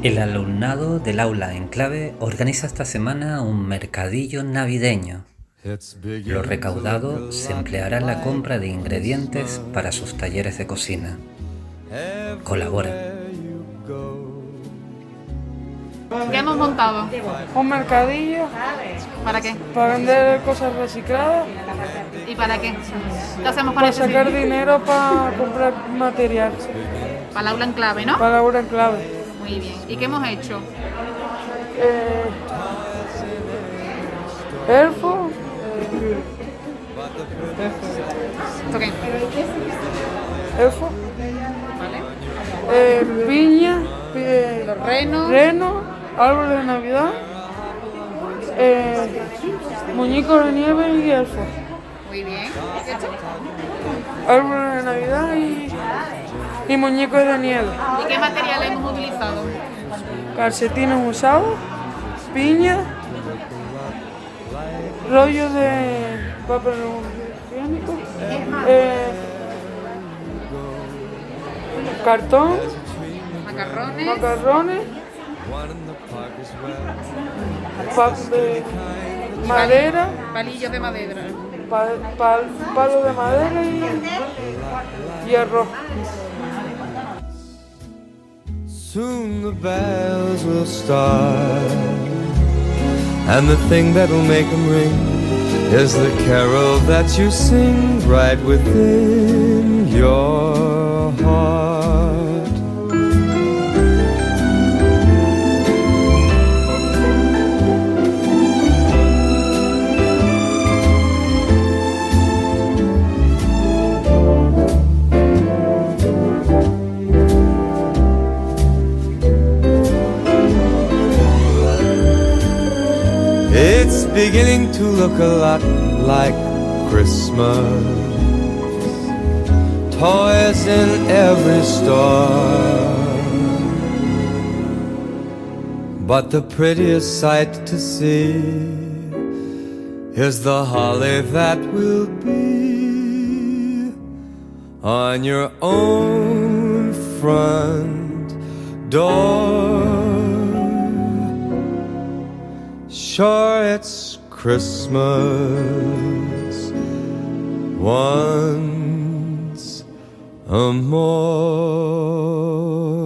El alumnado del aula Enclave organiza esta semana un mercadillo navideño. Lo recaudado se empleará en la compra de ingredientes para sus talleres de cocina. Colabora. ¿Qué hemos montado? Un mercadillo. ¿Para qué? Para vender cosas recicladas. ¿Y para qué? ¿Qué hacemos con Para ese sacar dinero? dinero para comprar material. Para la aula Enclave, ¿no? Para la obra en clave. Muy bien. ¿Y qué hemos hecho? Elfo. ¿Esto qué? Elfo. ¿Vale? Piña. Los renos. Reno. Árbol de Navidad. Muñecos de nieve y elfo. Muy bien. ¿Y esto? Árbol de Navidad y muñecos de nieve. ¿Y qué material hemos utilizado? Calcetines usados, piña, rollos de papel higiénico, cartón, macarrones, madera, Palillos de madera. palo de madera y arroz. Soon the bells will start, and the thing that'll make them ring is the carol that you sing right within your heart. It's beginning to look a lot like Christmas. Toys in every store, but the prettiest sight to see is the holly that will be on your own front door. Sure, it's Christmas once more.